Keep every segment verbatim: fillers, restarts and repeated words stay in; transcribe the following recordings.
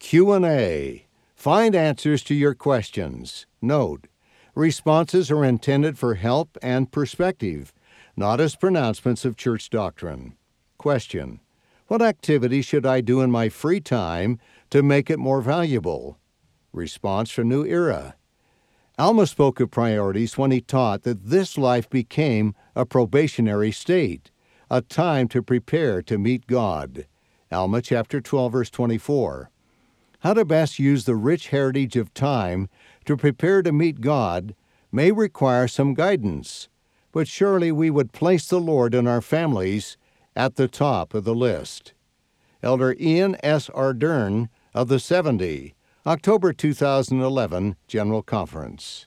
Q and A. Find answers to your questions. Note: responses are intended for help and perspective, not as pronouncements of church doctrine. Question: what activity should I do in my free time to make it more valuable? Response from New Era. Alma spoke of priorities when he taught that this life became a probationary state, a time to prepare to meet God. Alma chapter twelve, verse twenty-four. How to best use the rich heritage of time to prepare to meet God may require some guidance, but surely we would place the Lord and our families at the top of the list. Elder Ian S. Ardern of the seventy, October two thousand eleven General Conference.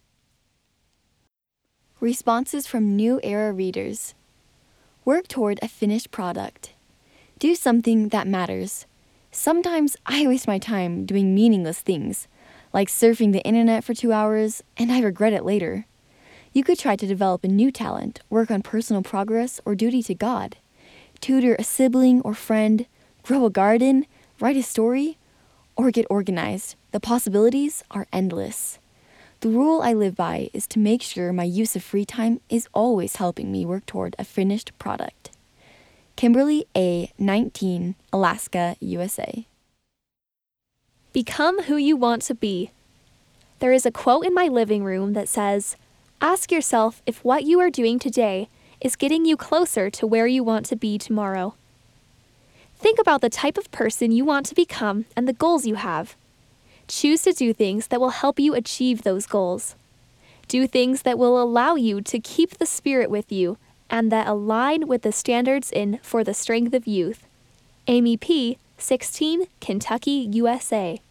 Responses from New Era readers. Work toward a finished product. Do something that matters. Sometimes I waste my time doing meaningless things, like surfing the internet for two hours, and I regret it later. You could try to develop a new talent, work on personal progress or duty to God, tutor a sibling or friend, grow a garden, write a story, or get organized. The possibilities are endless. The rule I live by is to make sure my use of free time is always helping me work toward a finished product. Kimberly A., nineteen, Alaska, U S A. Become who you want to be. There is a quote in my living room that says, "Ask yourself if what you are doing today is getting you closer to where you want to be tomorrow." Think about the type of person you want to become and the goals you have. Choose to do things that will help you achieve those goals. Do things that will allow you to keep the Spirit with you and that align with the standards in For the Strength of Youth. Amy P., sixteen, Kentucky, U S A.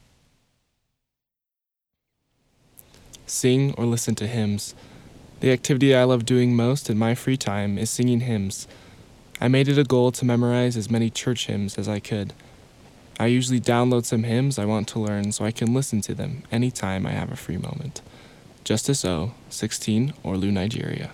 Sing or listen to hymns. The activity I love doing most in my free time is singing hymns. I made it a goal to memorize as many church hymns as I could. I usually download some hymns I want to learn so I can listen to them anytime I have a free moment. Justice O., sixteen, Orlu, Nigeria.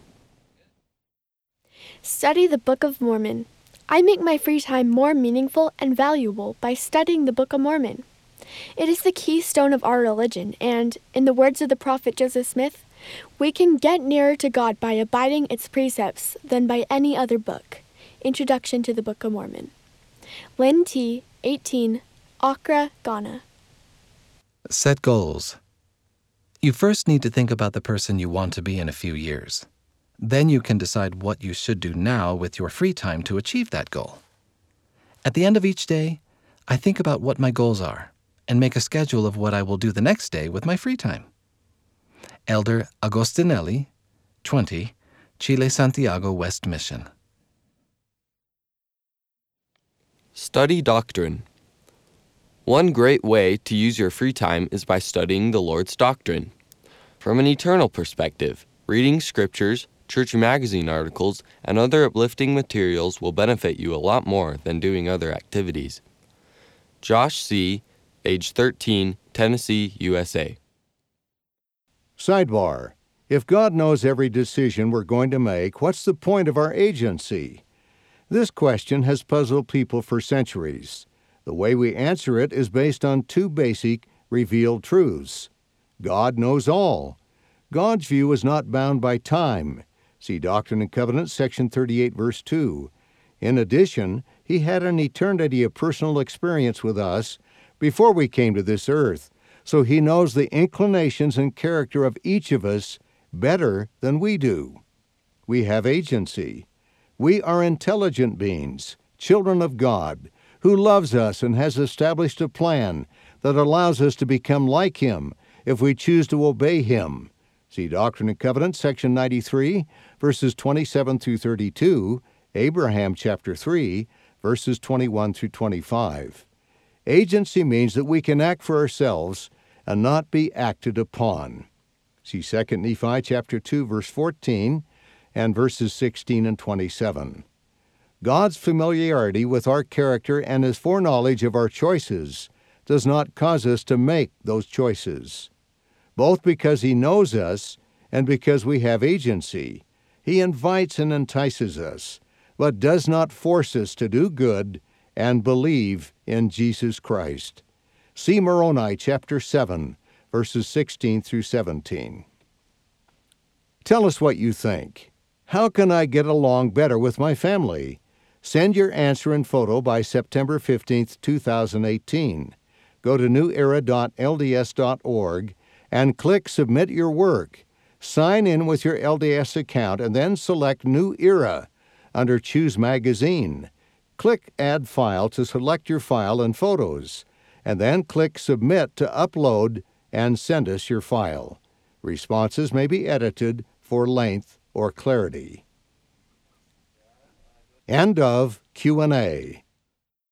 Study the Book of Mormon. I make my free time more meaningful and valuable by studying the Book of Mormon. It is the keystone of our religion, and, in the words of the prophet Joseph Smith, we can get nearer to God by abiding its precepts than by any other book. Introduction to the Book of Mormon. Lynn T., eighteen, Accra, Ghana. Set goals. You first need to think about the person you want to be in a few years. Then you can decide what you should do now with your free time to achieve that goal. At the end of each day, I think about what my goals are and make a schedule of what I will do the next day with my free time. Elder Agostinelli, twenty, Chile, Santiago, West Mission. Study doctrine. One great way to use your free time is by studying the Lord's doctrine. From an eternal perspective, reading scriptures, church magazine articles, and other uplifting materials will benefit you a lot more than doing other activities. Josh C., age thirteen, Tennessee, U S A. Sidebar: if God knows every decision we're going to make, what's the point of our agency? This question has puzzled people for centuries. The way we answer it is based on two basic, revealed truths. God knows all. God's view is not bound by time. See Doctrine and Covenants, section thirty-eight, verse two. In addition, He had an eternity of personal experience with us before we came to this earth, so He knows the inclinations and character of each of us better than we do. We have agency. We are intelligent beings, children of God, who loves us and has established a plan that allows us to become like Him if we choose to obey Him. See Doctrine and Covenants, section ninety-three, verses twenty-seven through thirty-two, Abraham chapter three, verses twenty-one through twenty-five. Agency means that we can act for ourselves and not be acted upon. See Second Nephi chapter two, verse fourteen, and verses sixteen and twenty-seven. God's familiarity with our character and His foreknowledge of our choices does not cause us to make those choices. Both because He knows us and because we have agency, He invites and entices us, but does not force us to do good and believe in Jesus Christ. See Moroni chapter seven, verses sixteen through seventeen. Tell us what you think. How can I get along better with my family? Send your answer and photo by September fifteenth, two thousand eighteen. Go to new era dot l d s dot org and click Submit Your Work. Sign in with your L D S account and then select New Era under Choose Magazine. Click Add File to select your file and photos, and then click Submit to upload and send us your file. Responses may be edited for length or clarity. End of Q and A.